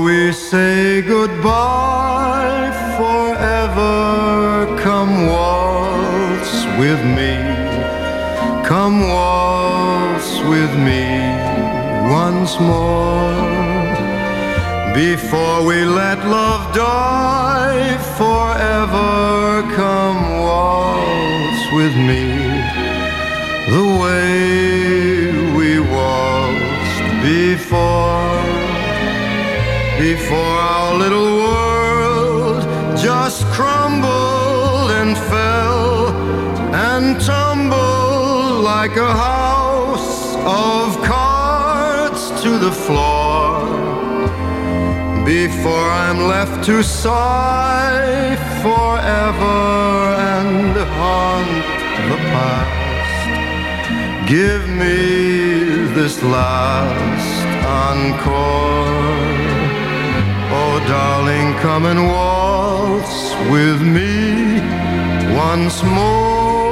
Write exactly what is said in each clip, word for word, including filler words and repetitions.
we say goodbye forever, come waltz with me, come waltz with me once more. Before we let love die forever, come waltz with me the way we waltzed before. Before our little world just crumbled and fell and tumbled like a house of cards to the floor. Before I'm left to sigh forever and haunt the past, give me this last encore. Oh, darling, come and waltz with me once more.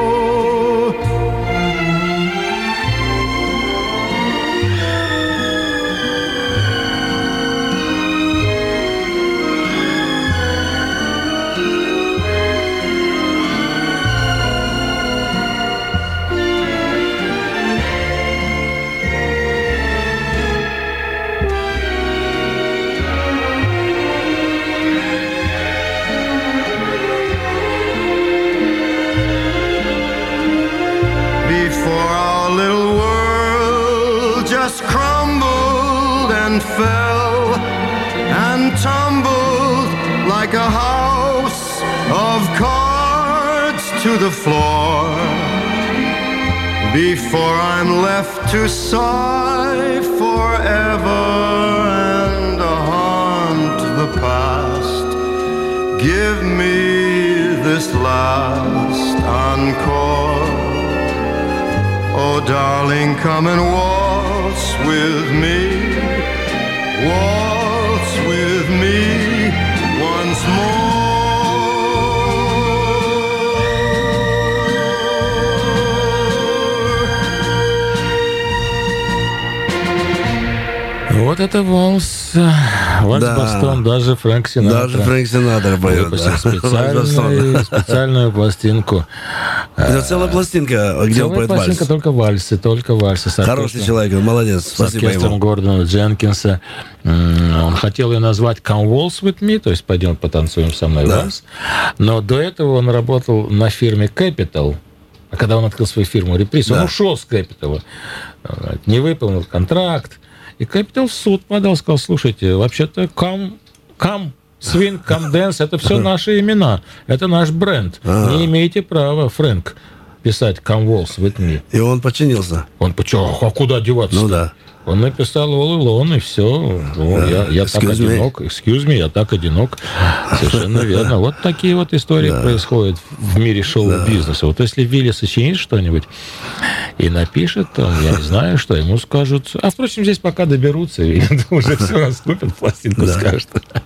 Fell and tumbled like a house of cards to the floor. Before I'm left to sigh forever and haunt the past, give me this last encore. Oh, darling, come and waltz with me, waltz with me once more. Вот это вальс, вальс Да. Бостон, даже Фрэнк Синатра. Даже Фрэнк Синатра поет. Выпустил Да. специальную, специальную пластинку. Это целая пластинка, где он Целая поет пластинка, вальс. только вальсы, только вальсы. С Хороший оркестром- человек, он молодец. С Спасибо оркестром ему. Гордона Дженкинса. М, Он хотел ее назвать «Come Waltz with me», то есть «Пойдем потанцуем со мной Да. вальс». Но до этого он работал на фирме Capital. А когда он открыл свою фирму «Реприз», Да. он ушел с Capital. Не выполнил контракт. И Capital в суд подал, сказал: слушайте, вообще-то «Come, come Swing, Come Dance» — это все наши имена. Это наш бренд. А. Не имеете права, Фрэнк, писать «Come Waltz with me». И он подчинился. Он почему? А куда деваться? Ну да. Он написал All Alone, и все. Ну, я, я так Excuse me. одинок. Excuse me, я так одинок. Совершенно верно. Вот такие вот истории Да. происходят в мире шоу-бизнеса. Вот если Вилли сочинит что-нибудь и напишет, то я не знаю, что ему скажут. А, впрочем, здесь пока доберутся, и уже все наступит, пластинку Да. скажут.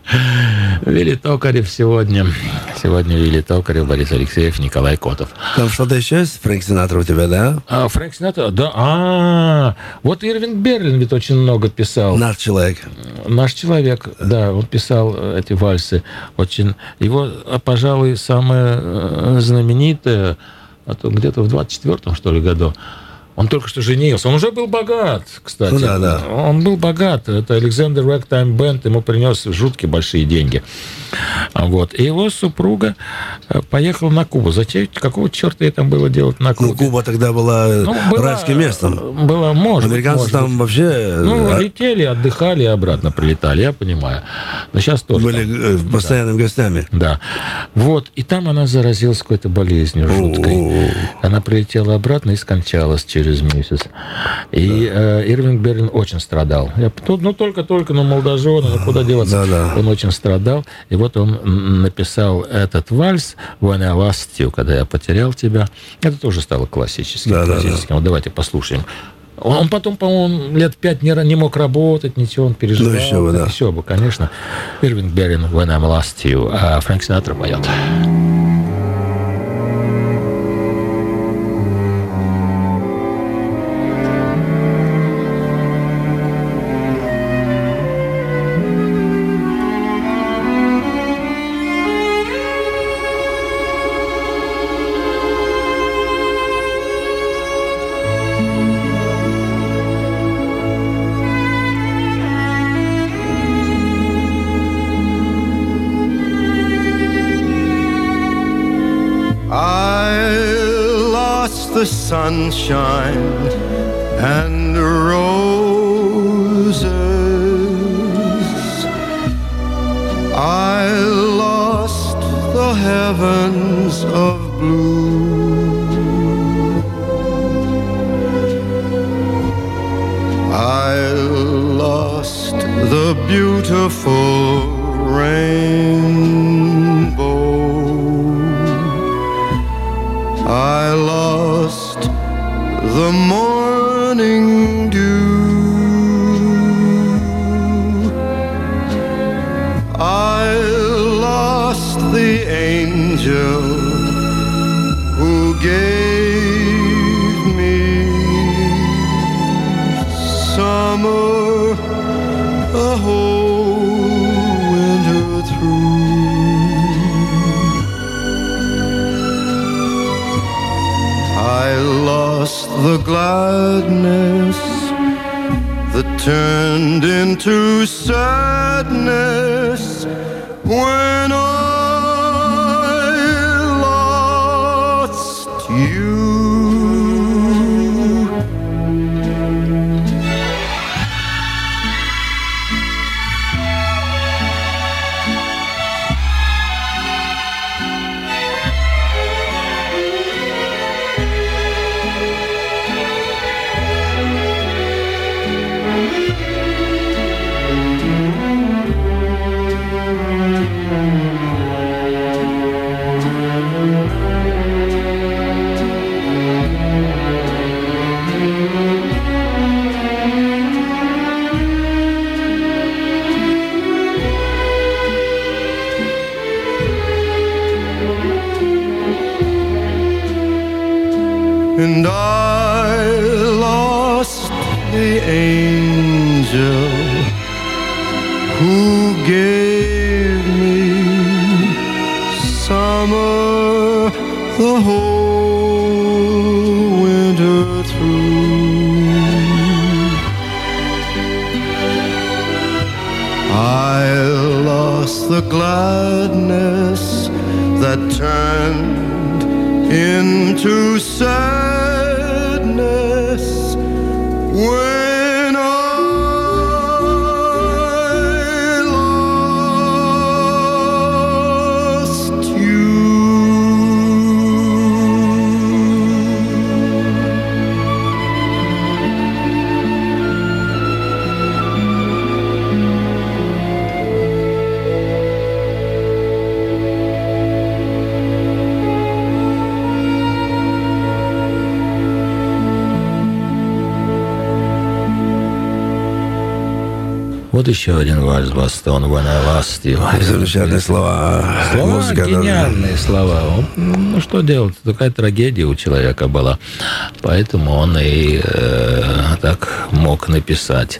Вилли Токарев сегодня. Сегодня Вилли Токарев, Борис Алексеев, Николай Котов. Там что-то еще есть, Фрэнк Синатра, у тебя, да? А, Фрэнк Синатра, да, а, вот Ирвинг Берлин ведь очень много писал. Наш человек. Наш человек, да, он писал эти вальсы. Очень, его, а, пожалуй, самое э, знаменитое, а то где-то в двадцать четвёртом, что ли, году. Он только что женился. Он уже был богат, кстати. Ну да, да. Он был богат. Это Alexander Ragtime Band ему принес жуткие большие деньги. Вот. И его супруга поехала на Кубу. Зачем? Какого черта ей там было делать на Кубе? Ну, Куба тогда была, Ну, было- райским местом. Было, может быть, Американцы может там быть. вообще Ну, а, летели, отдыхали и обратно прилетали, я понимаю. Но сейчас тоже. были там. э, постоянными гостями. Да. Вот. И там она заразилась какой-то болезнью жуткой. О-о-о. Она прилетела обратно и скончалась через месяц. И э, Ирвинг Берлин очень страдал. Я, ну, ну, только-только, ну, молодожен, ну, куда деваться? Да-да. Он очень страдал. И вот он м, написал этот вальс «When I Lost You», когда я потерял тебя. Это тоже стало классическим. Да-да-да. классическим. Вот давайте послушаем. Он, он потом, по-моему, лет пять не, не мог работать, ничего, он переживал. Ну, еще бы, да. Еще бы, конечно. Ирвинг Берлин «When I Lost You», а Фрэнк Синатра поет. the sunshine and roses. I lost the heavens of blue. I lost the beautiful rainbow. I lost the morning dew. I lost the angel who gave me summer the whole winter through. I lost the gladness that turned into sadness when I lost you. And I lost the angel who gave me summer the whole winter through. I lost the gladness that turned into sadness when I lost you. Вот еще один вальс Бастон, When I Lost You. Замечательные слова. Слова, Музыка, гениальные да. слова. Он, ну, что делать? Такая трагедия у человека была. Поэтому он и э, так мог написать.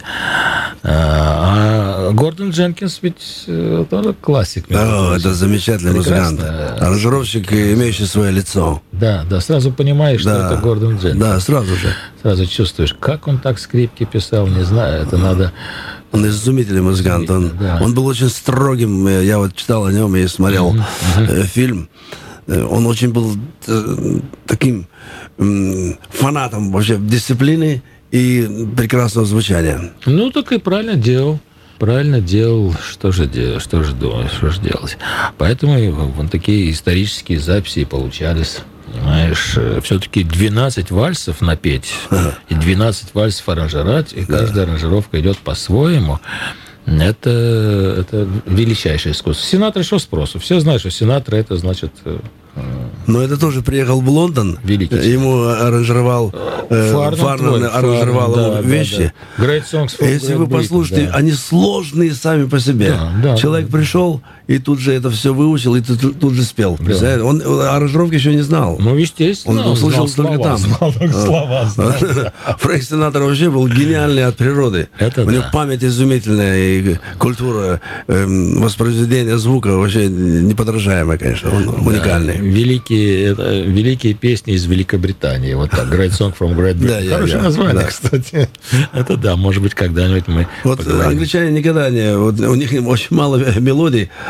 А Гордон Дженкинс ведь э, тоже классик. О, это замечательный музыкант. Аранжировщик, имеющий свое лицо. Да, да, сразу понимаешь, да. что это Гордон Дженкинс. Да, сразу же. Сразу чувствуешь, как он так скрипки писал, не знаю, это надо... Он изумительный музыкант. Он, да. он был очень строгим. Я вот читал о нем и смотрел uh-huh. Uh-huh. фильм. Он очень был таким фанатом вообще дисциплины и прекрасного звучания. Ну, так и правильно делал. Правильно делал, что же делать, что же, что же делать. Поэтому вот такие исторические записи получались. Понимаешь, все-таки двенадцать вальсов напеть, ага. и двенадцать вальсов аранжировать, и каждая да. аранжировка идет по-своему. Это, это величайшее искусство. Синатра что спросу? Все знают, что Синатра это значит... Но это тоже приехал в Лондон. Великий. Ему аранжировал Фарнан, Фарнан аранжировал Фарнан, да, вещи. Да, да. Great songs for Если Great вы послушаете, Britain, да. они сложные сами по себе. Да, да, Человек да. пришел и тут же это все выучил, и тут, тут же спел. Да. Он аранжировки еще не знал. Ну, естественно. Он услышал только там. Слова. Фрэнк Синатра вообще был гениальный от природы. Это У него да. память изумительная, и культура эм, воспроизведения звука вообще неподражаемая, конечно. Он да. уникальный. Великие, это, великие песни из Великобритании. Вот так. Great Song from Great Britain. Да, Хорошее я, название, да. кстати. Это да, может быть, когда-нибудь мы Вот поговорим. англичане никогда не... Вот у них очень мало мелодий,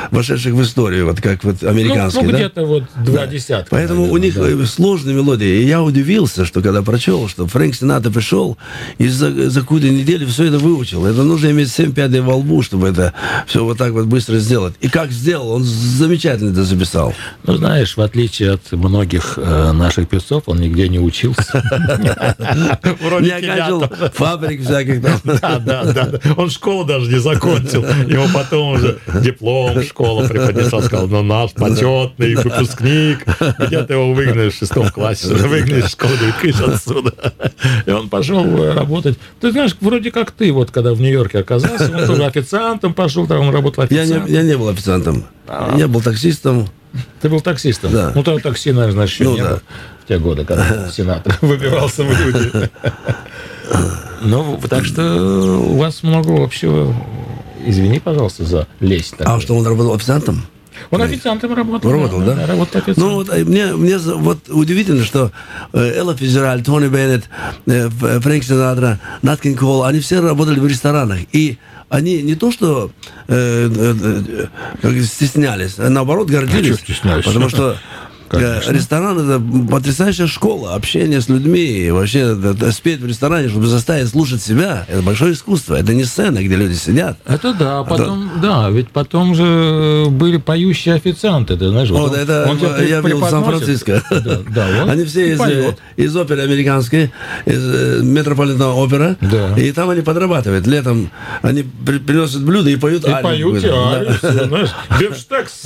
вошедших в историю, вот как вот американские, ну, ну, да? где-то вот два да. десятка. Поэтому наверное, у них да. сложные мелодии. И я удивился, что когда прочел, что Фрэнк Синатра пришел и за, за какую-то неделю все это выучил. Это нужно иметь семь пядей во лбу, чтобы это все вот так вот быстро сделать. И как сделал, он замечательно это записал. Ну, знаешь, в отличие от многих э, наших певцов, он нигде не учился. Не окончил фабрик всяких там. Да, да, да. Он школу даже не закончил. Ему потом уже диплом школа преподнесла, сказал, ну, наш почетный выпускник. Где-то его выгнали в шестом классе, выгнали из школы, говорит, кыш отсюда. И он пошел работать. Ты знаешь, вроде как ты, вот когда в Нью-Йорке оказался, он тоже официантом пошел, там он работал официантом. Я не был официантом. Я был таксистом. Ты был таксистом? Да. Ну, тогда такси, наверное, еще ну, не да. было в те годы, когда Синатра выбирался в люди. Ну, так что у вас много общего. Извини, пожалуйста, за лесть. А что, он работал официантом? Он официантом работал. Работал, да? да? Работал официантом. Ну, вот, мне, мне вот удивительно, что Элла Фицджеральд, Тони Беннет, Фрэнк Синатра, Нат Кинг Кол, они все работали в ресторанах. И они не то что э, э, э, стеснялись, а наоборот гордились. А потому что Конечно. Ресторан — это потрясающая школа общения с людьми. И вообще это, спеть в ресторане, чтобы заставить слушать себя, это большое искусство. Это не сцена, где люди сидят. Это да, потом, а да, ведь потом же были поющие официанты, ты знаешь. Вот, вот это он, он я видел в Сан-Франциско. Да, да, они все из, из оперы американской, из Метрополитного опера. Да. И там они подрабатывают. Летом они при, приносят блюда и поют и арию. Поют арию, да. Знаешь, бифштекс.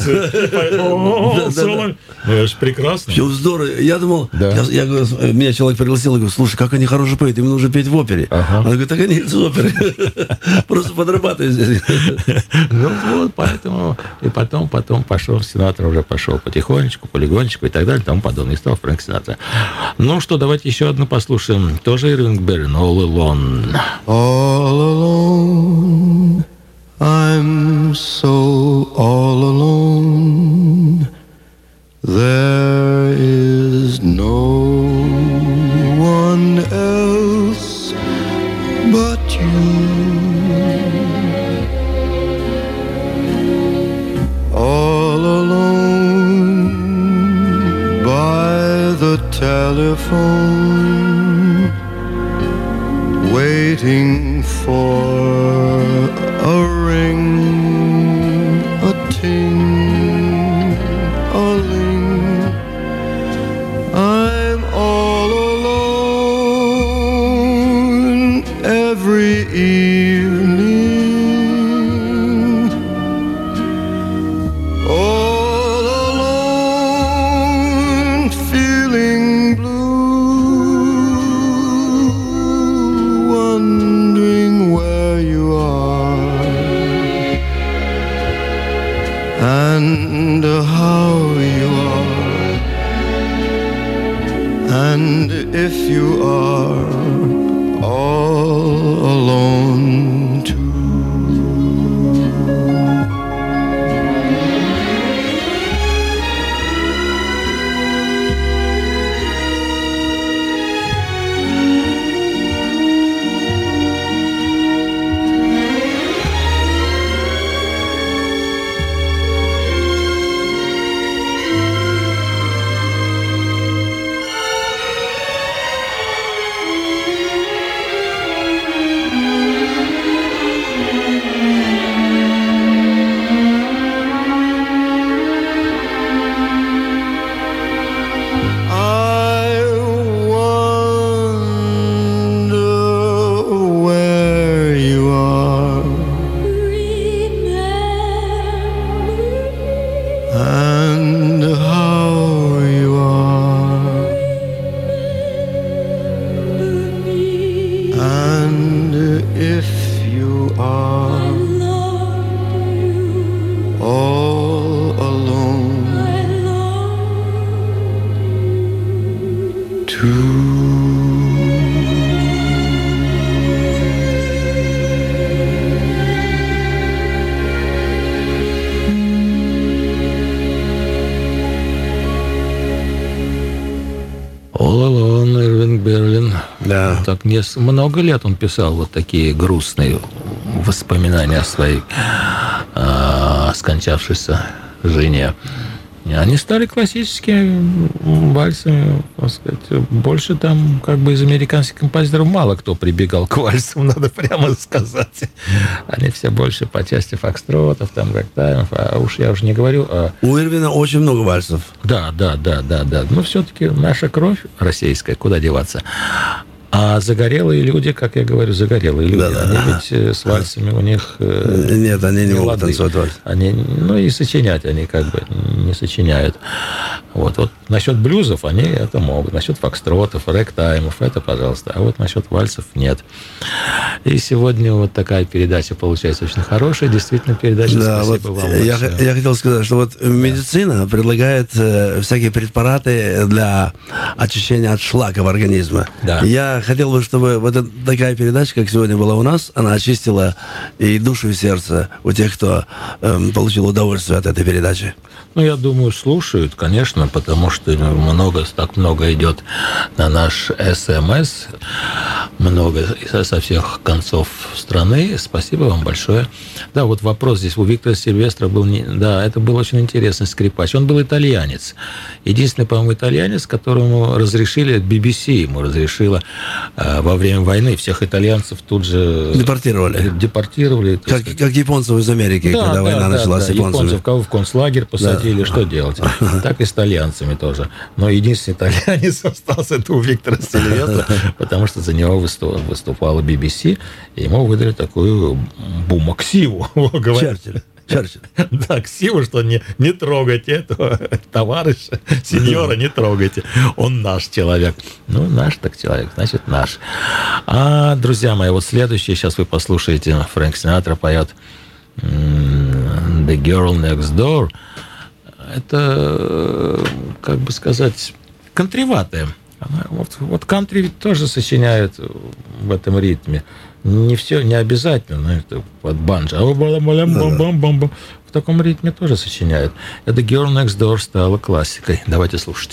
Ну, это же прекрасно. Все здорово. Я думал, да. я, я, меня человек пригласил, и говорю, слушай, как они хорошо поют, им нужно петь в опере. Ага. Он говорит, так они из оперы. Просто подрабатывают здесь. Ну вот, поэтому, и потом, потом пошел, Синатра уже пошел потихонечку, полигонечку и так далее, тому подобное. И стал Фрэнк Синатра. Ну что, давайте еще одну послушаем. Тоже Ирвинг Берлин, All Alone. All alone, I'm so all alone. There is no one else but you. All alone by the telephone, waiting for a ring, a ting, a ling. I'm all alone every evening, all alone feeling blue, wondering where you are and how you are. And if you are all alone too. Так не много лет он писал вот такие грустные воспоминания о своей э, скончавшейся жене. И они стали классическими вальсами, так сказать. Больше там, как бы, из американских композиторов мало кто прибегал к вальсам, надо прямо сказать. Они все больше по части фокстротов, там, рэгтаймов, а уж я уже не говорю о... У Ирвина очень много вальсов. Да, да, да, да, да. Но все-таки наша кровь российская, куда деваться? А загорелые люди, как я говорю, загорелые люди, да, они да. ведь с вальсами у них... Нет, они не могут танцевать вальс. Они, ну и сочинять они как бы не сочиняют. Вот, вот насчет блюзов они это могут. Насчет фокстротов, рэгтаймов, это пожалуйста. А вот насчет вальсов нет. И сегодня вот такая передача получается очень хорошая. Действительно, передача. Да, спасибо вот вам. Я, я хотел сказать, что вот медицина предлагает э, всякие препараты для очищения от шлака в организме. Да. Я хотел бы, чтобы вот эта, такая передача, как сегодня была у нас, она очистила и душу, и сердце у тех, кто эм, получил удовольствие от этой передачи. Ну, я думаю, слушают, конечно, потому что много, так много идет на наш СМС, много со всех концов страны. Спасибо вам большое. Да, вот вопрос здесь у Виктора Сильвестра был, не... да, это был очень интересный скрипач. Он был итальянец. Единственный, по-моему, итальянец, которому разрешили, би би си ему разрешила э, во время войны всех итальянцев тут же... Депортировали. Депортировали. Как, как японцев из Америки, да, когда да, война да, началась да, с японцами. Японцев, кого в концлагерь посадили, да. Что делать? Так и с итальянцами тоже. Но единственный итальянец остался это у Виктора Сильвестра, потому что за него выступала би би си, и ему выдали такую бумаксиву. Черчилль. Черчилль. Да, ксиву, что не, не трогайте этого товарища, сеньора, не трогайте. Он наш человек. Ну, наш так человек, значит, наш. А, друзья мои, вот следующее, сейчас вы послушаете, Фрэнк Синатра поет «The Girl Next Door». Это, как бы сказать, кантриватая. Вот, вот кантри ведь тоже сочиняют в этом ритме. Не все, не обязательно, но это под банджо. А в таком ритме тоже сочиняют. Это «Girl Next Door» стала классикой. Давайте слушать.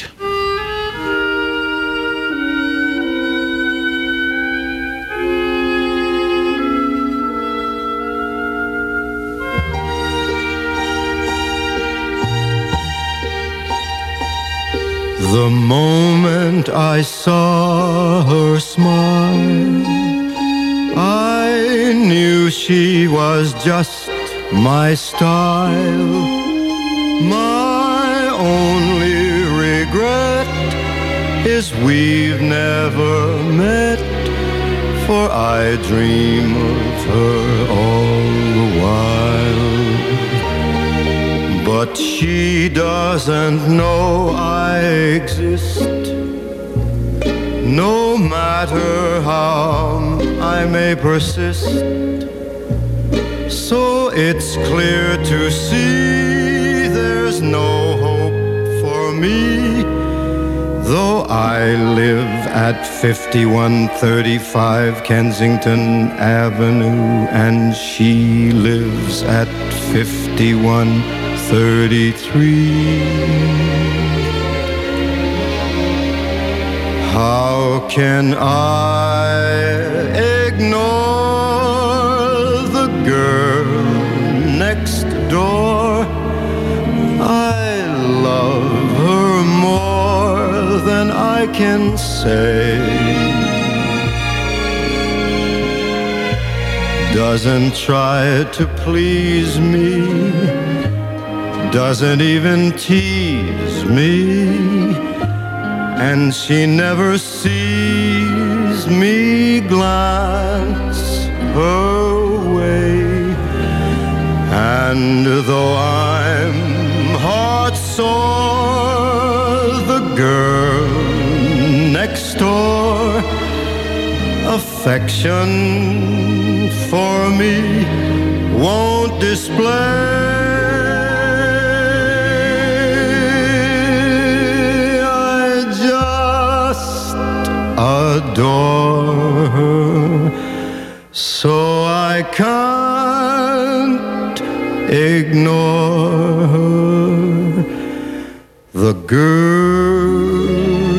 The moment I saw her smile, I knew she was just my style. My only regret is we've never met, for I dream of her all the while. But she doesn't know I exist. No matter how I may persist, so it's clear to see there's no hope for me. Though I live at fifty-one thirty-five Kensington Avenue, and she lives at fifty-one thirty-three. How can I ignore the girl next door? I love her more than I can say. Doesn't try to please me, doesn't even tease me, and she never sees me glance her way. And though I'm heart sore, the girl next door, affection for me won't display. Adore her, so I can't ignore her. The girl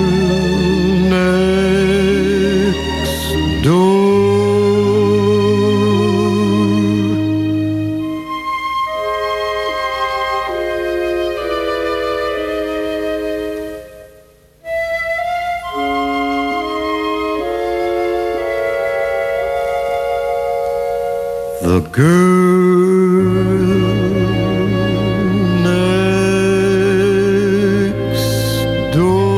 next door. the girl next door.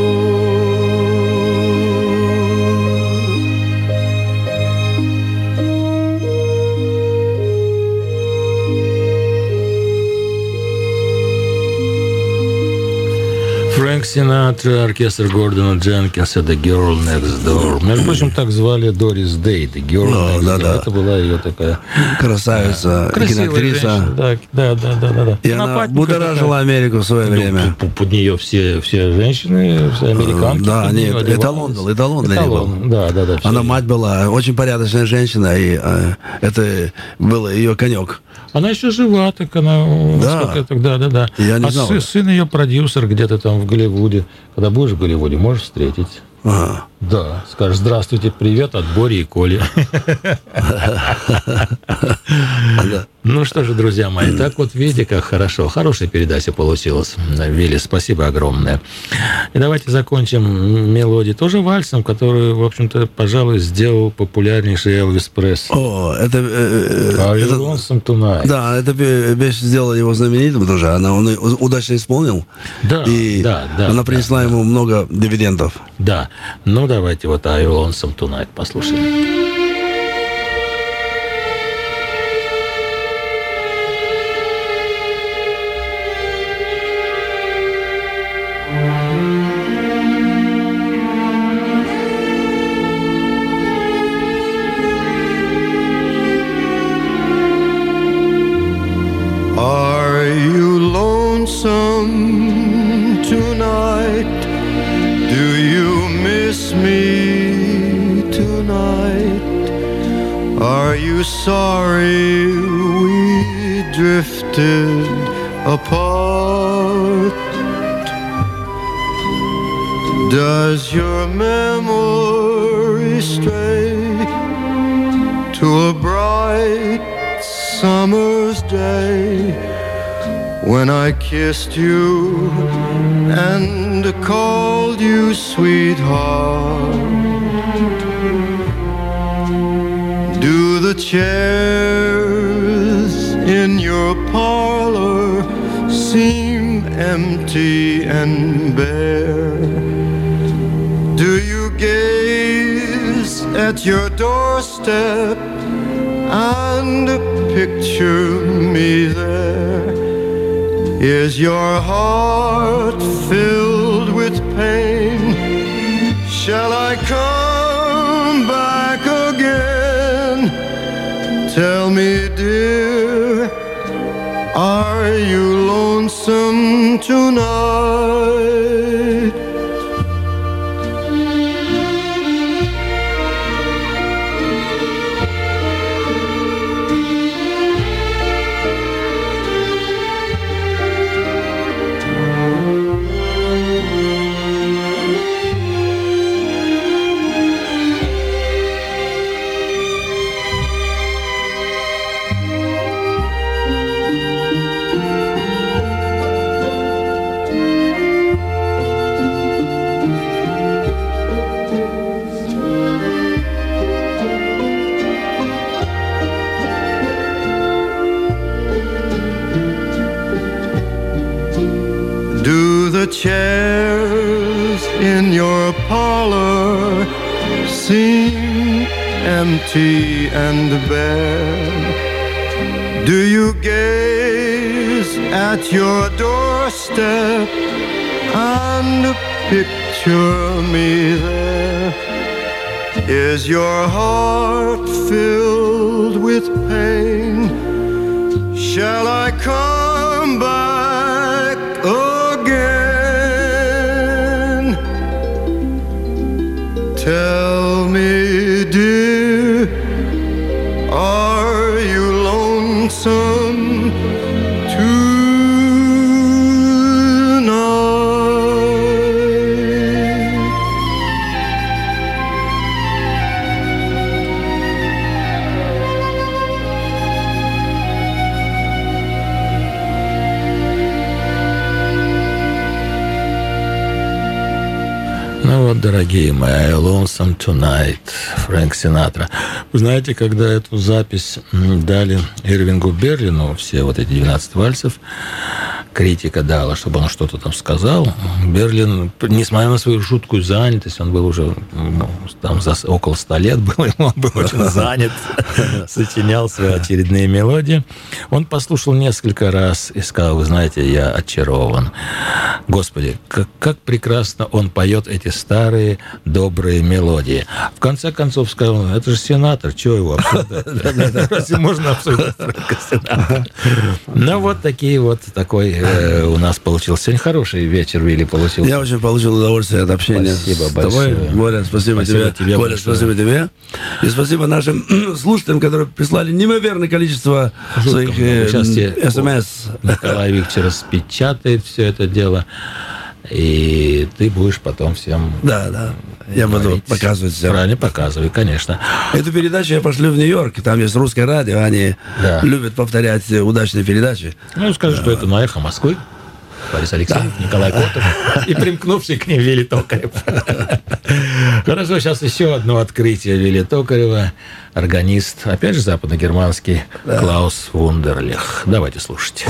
Фрэнк Синатра, оркестр Гордона Дженкинса, The Girl Next Door. Между прочим, так звали Дорис Дэй, The Girl Ну, Next да, Door. да. Это была ее такая Красавица, красивая киноактриса. женщина. Да, да, да, да, да, да. И она Нападника будоражила такая. Америку в свое Ну, время. п- п- под нее все, все женщины, все американки. Да, под нет, нее одевались. эталон был, эталон для них был. Эталон, да, да, да. Она всё. мать была, очень порядочная женщина, и э, это был ее конек. Она еще жива, так она... Да. сколько это- да, да, да. Я не а знал. сы- сын ее продюсер где-то там в Голливуде. Когда будешь в Голливуде, можешь встретить. Ага. Да, скажешь, здравствуйте, привет от Бори и Коли. Ну что же, друзья мои, так вот видите, как хорошо. Хорошая передача получилась. Вилли, спасибо огромное. И давайте закончим мелодию тоже вальсом, которую, в общем-то, пожалуй, сделал популярнейший Элвис Пресли. О, это... э, э, Are you это- lonesome tonight? Да, эта пе- песня сделала его знаменитым тоже. Она, он ее удачно исполнил. Да, и да, да, она да, принесла да. ему много дивидендов. Да. Ну, давайте вот Are you lonesome tonight послушаем. Are you lonesome tonight? Do you miss me tonight? Are you sorry we drifted apart? Does your memory stray to a bright summer's day when I kissed you and called you sweetheart? Do the chairs in your parlor seem empty and bare? Do you gaze at your doorstep and picture me there? Is your heart filled with pain? Shall I come back again? Tell me, dear, are you lonesome tonight? Do the chairs in your parlor seem empty and bare? Do you gaze at your doorstep and picture me there? Is your heart filled with pain? Shall I come back again? Tell me, dear, are you lonesome tonight? Ну вот, дорогие мои, Lonesome Tonight, Фрэнк Синатра. Вы знаете, когда эту запись дали Ирвингу Берлину, все вот эти двенадцать вальсов, критика дала, чтобы он что-то там сказал, Берлин, несмотря на свою жуткую занятость, он был уже ну, там за около ста лет, был, он был очень занят, сочинял свои очередные мелодии. Он послушал несколько раз и сказал: вы знаете, я очарован. Господи, как, как прекрасно он поет эти старые добрые мелодии. В конце концов сказал: это же Синатра, чего его обсуждать? Разве можно обсуждать Фрэнка Синатра? Ну, вот такие вот, такой э, у нас получился сегодня хороший вечер, Вилли, получился. Я очень получил удовольствие от общения спасибо с тобой. большое. Боря, спасибо, спасибо тебе. тебе Боря, большое. спасибо тебе. И спасибо нашим слушателям, которые прислали неимоверное количество Жутко своих много. Сейчас тебе смс. Николай Викторович распечатает все это дело, и ты будешь потом всем... Да, да. Я буду говорить. показывать всем. Правильно, показывай, конечно. Эту передачу я пошлю в Нью-Йорк. Там есть русское радио. Они Да. любят повторять удачные передачи. Ну, скажи, что это на «Эхо Москвы». Борис Алексеевич, да. Николай Котов и примкнувший к ним Вилли Токарев. Хорошо, сейчас еще одно открытие Вилли Токарева. Органист, опять же западногерманский, да. Клаус Вундерлих. Давайте слушать.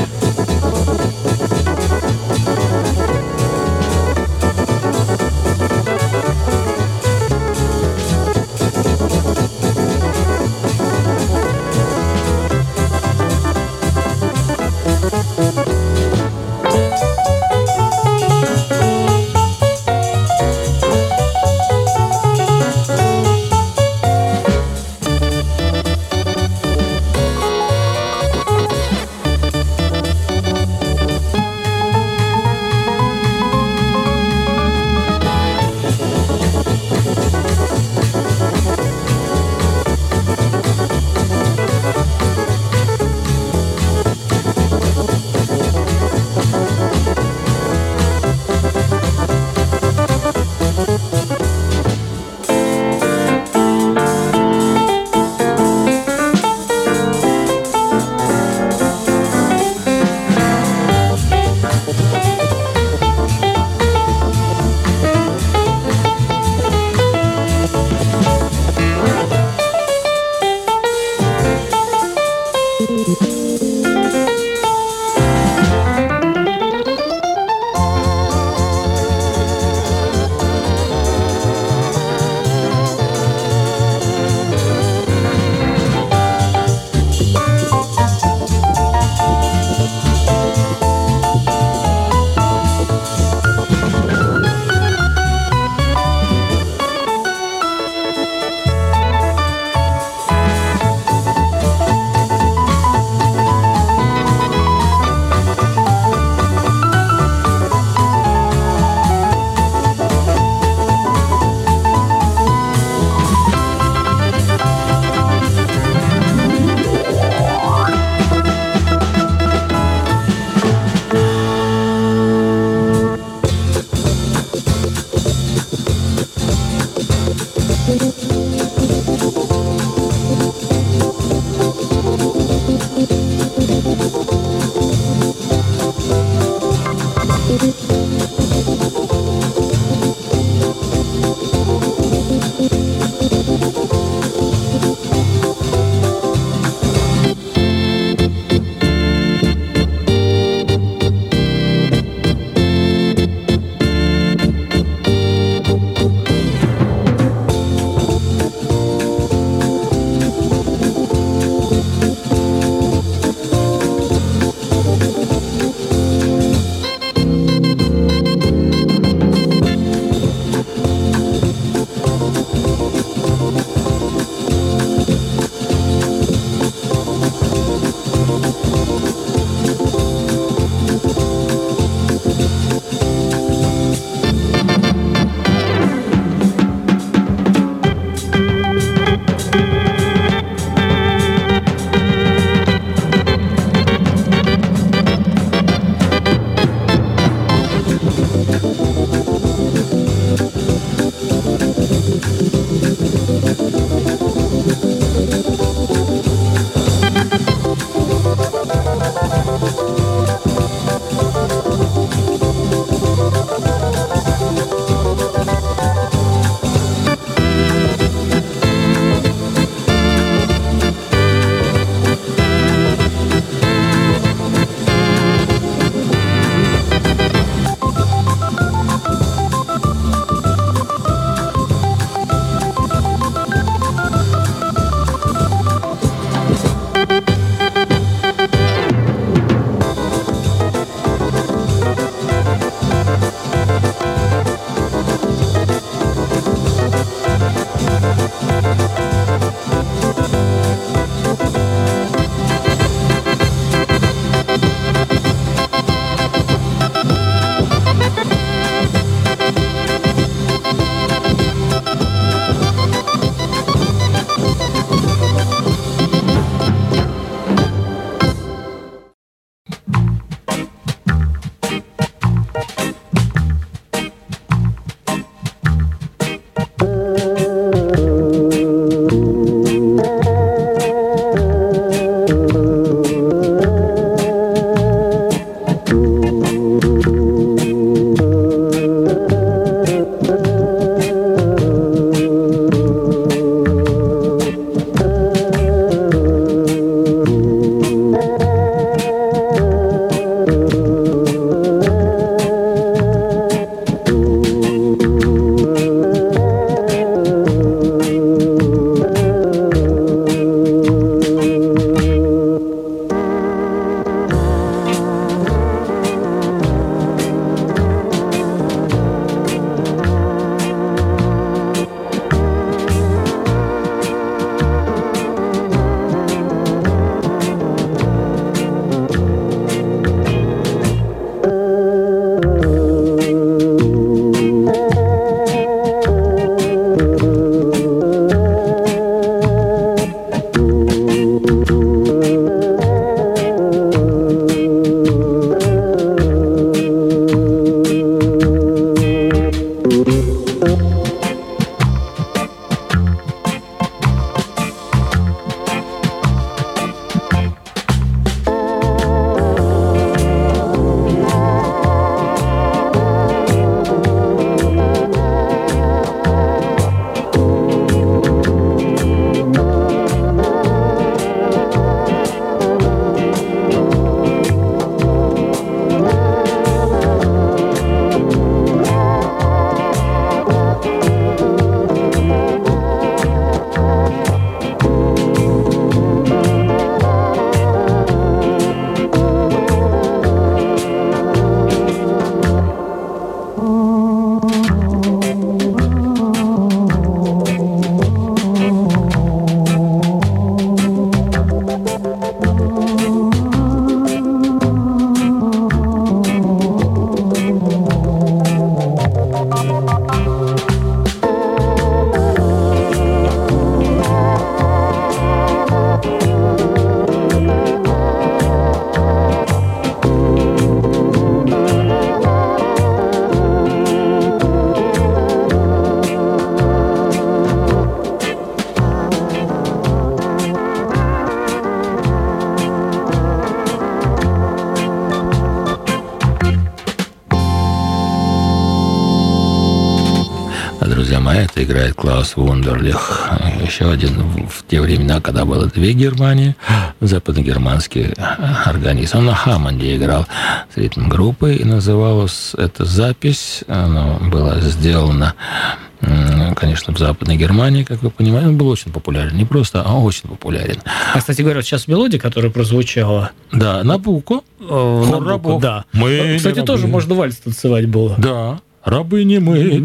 это играет Клаус Вундерлих. Еще один в те времена, когда было две Германии, западногерманский органист. Он на Хаммонде играл с ритм-группой, и называлась эта запись, она была сделана, конечно, в Западной Германии, как вы понимаете. Он был очень популярен. Не просто, а очень популярен. А, кстати говоря, сейчас мелодия, которая прозвучала... Да, Набуко. Хор рабов. Да. Мы кстати, тоже можно вальс танцевать было. Да. Рабы не мы.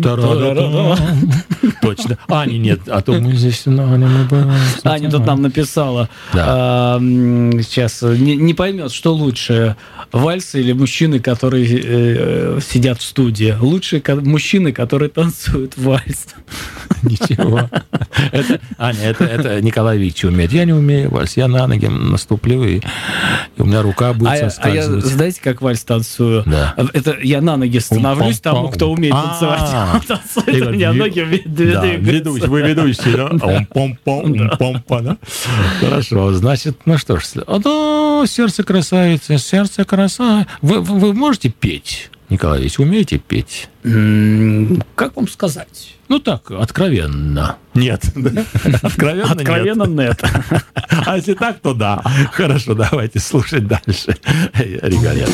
Точно. Ани нет, а то мы здесь... Аня тут нам написала. Да. Сейчас не, не поймет, что лучше, вальсы или мужчины, которые э, сидят в студии. Лучше мужчины, которые танцуют вальс. Ничего. Это, Аня, это, это Николай Викторович умеет. Я не умею вальс. Я на ноги наступлю, и, и у меня рука будет а, соскальзывать. А я, знаете, как вальс танцую? Да. Это я на ноги становлюсь тому, кто умеет танцевать. Танцует, у меня ноги двигаются. Ведущий, вы ведущий, да? Пом-пом-пом, да? Хорошо, значит, ну что ж. О, сердце красавицы, сердце красавицы. Вы, вы можете петь, Николай Ильич, умеете петь? Как вам сказать? Ну так, откровенно. Нет. Откровенно нет. Откровенно нет. А если так, то да. Хорошо, давайте слушать дальше. Риголетто.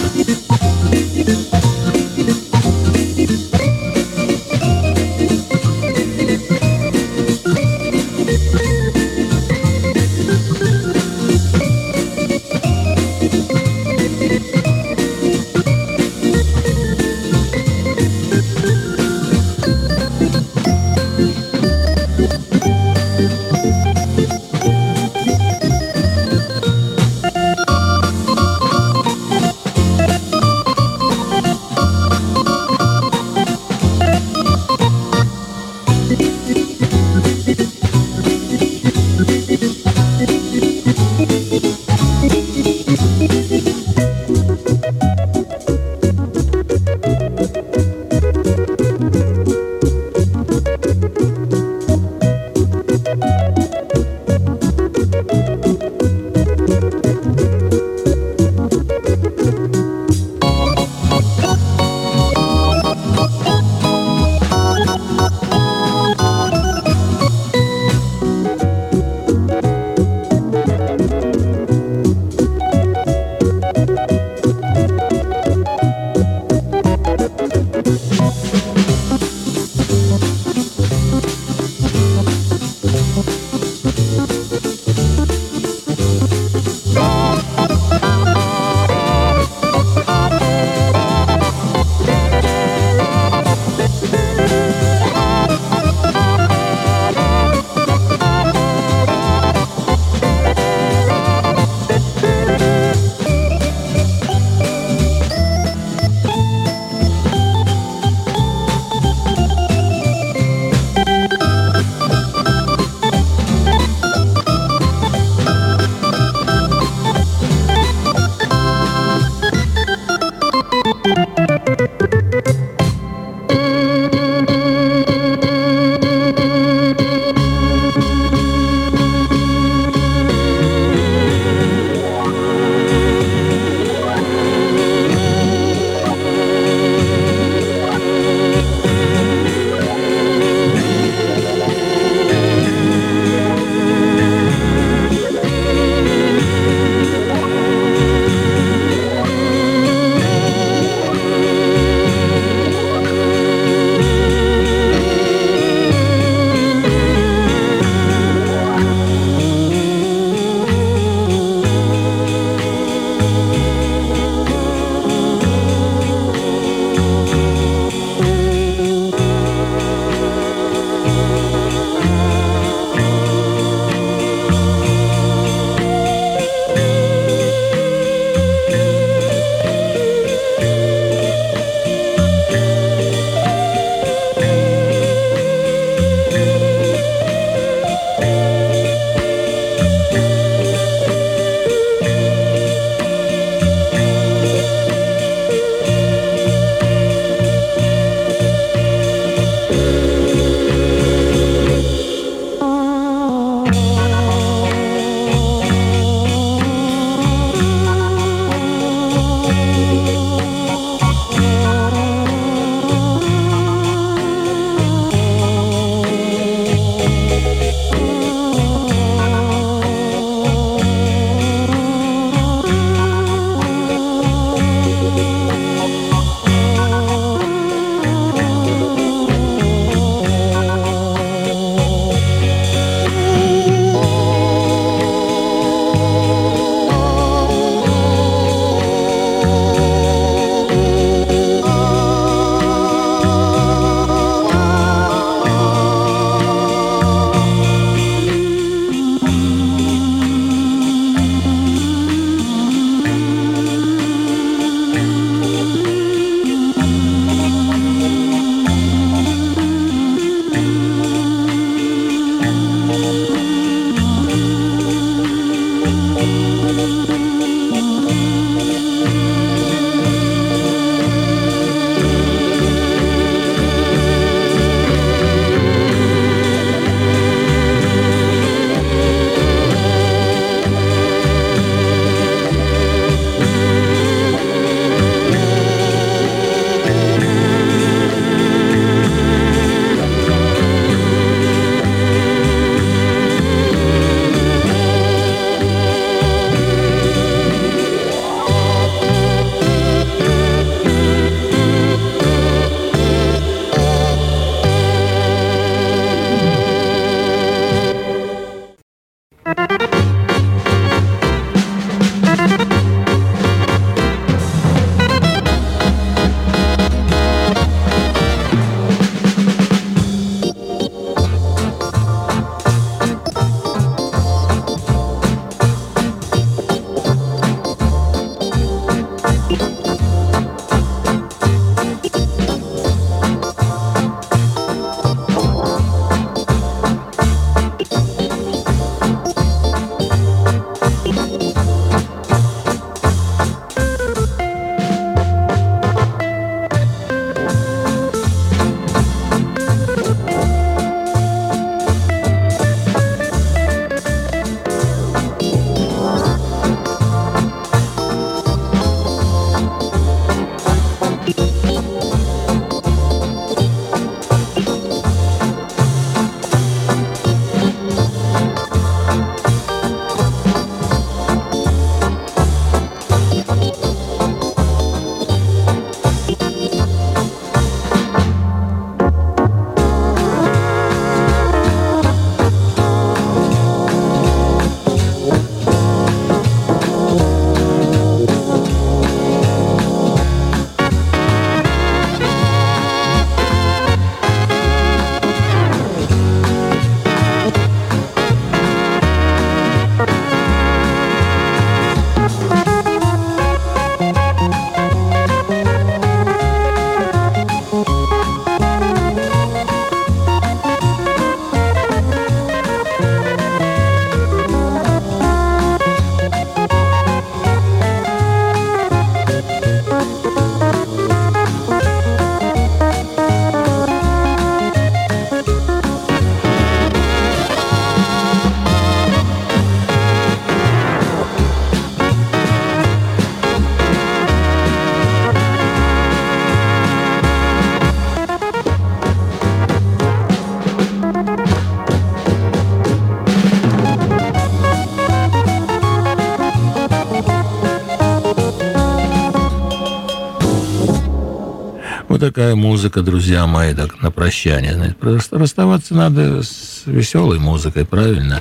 такая музыка, друзья мои, так на прощание. Знаете, просто расставаться надо с веселой музыкой, правильно?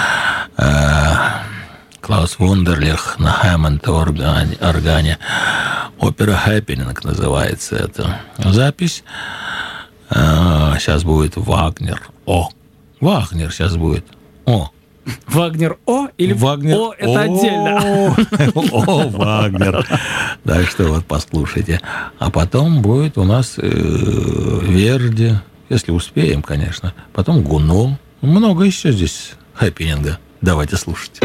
Клаус Вундерлих на Хэммонд-органе. Опера «Хэппининг» называется эта запись. Сейчас будет Вагнер. О, Вагнер сейчас будет. О. Вагнер О или Вагнер О это отдельно? О, Вагнер. Так что вот послушайте. А потом будет у нас э, Верди, если успеем, конечно. Потом Гуно. Много еще здесь хэппининга. Давайте слушать.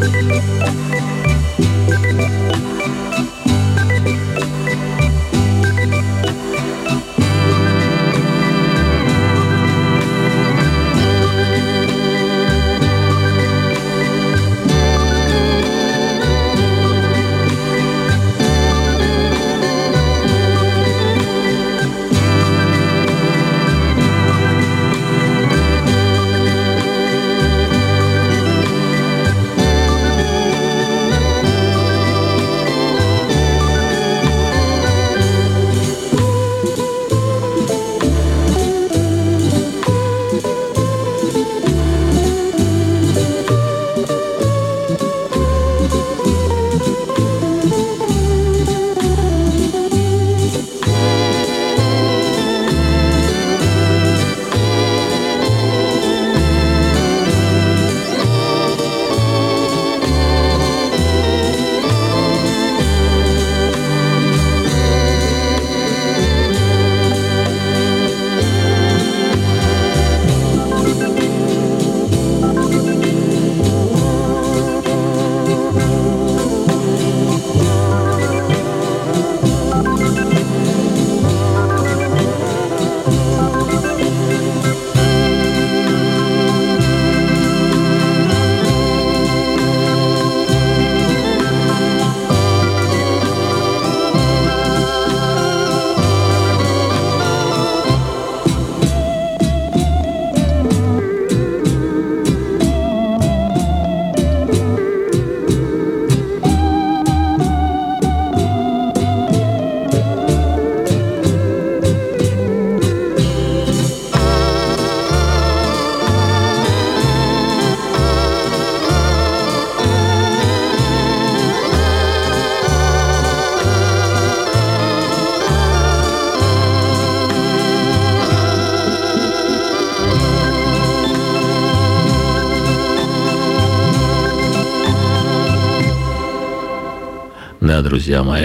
Да, друзья мои,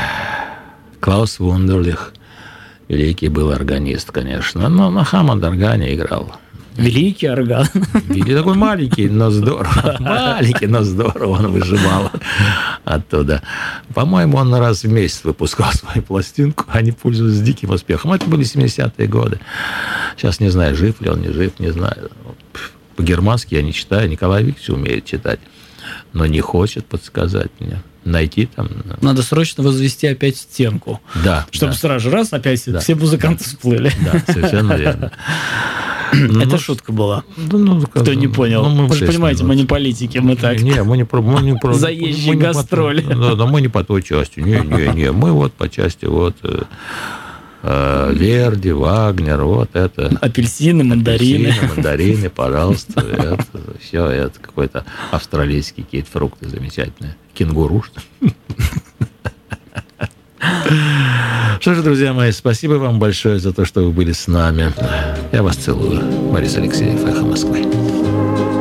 Клаус Вундерлих, великий был органист, конечно, но на Хаммонд-органе играл. Великий орган. Великий, такой маленький, но здорово. Маленький, но здорово он выжимал оттуда. По-моему, он раз в месяц выпускал свою пластинку. Они пользовались диким успехом. Это были семидесятые годы. Сейчас не знаю, жив ли он, не жив, не знаю. По-германски я не читаю. Николай Викторович умеет читать, но не хочет подсказать мне. Найти там... Надо срочно возвести опять стенку. Да. Чтобы да. сразу раз опять да. все музыканты всплыли. Да, совершенно верно. Это ну, шутка была. Ну, ну, Кто не понял. Ну, Вы же понимаете, мы не политики, мы так. Не, мы не про... Мы не про заезжие гастроли. По, да, да, мы не по той части. Не, не, не. Мы вот по части вот... Э, Верди, Вагнер, вот это. Апельсины, мандарины. Апельсины, мандарины, пожалуйста. Это, все, это какой-то австралийский какие-то фрукты замечательные. Кенгуру, что ли? Что же, друзья мои, спасибо вам большое за то, что вы были с нами. Я вас целую. Борис Алексеев, Эхо Москвы.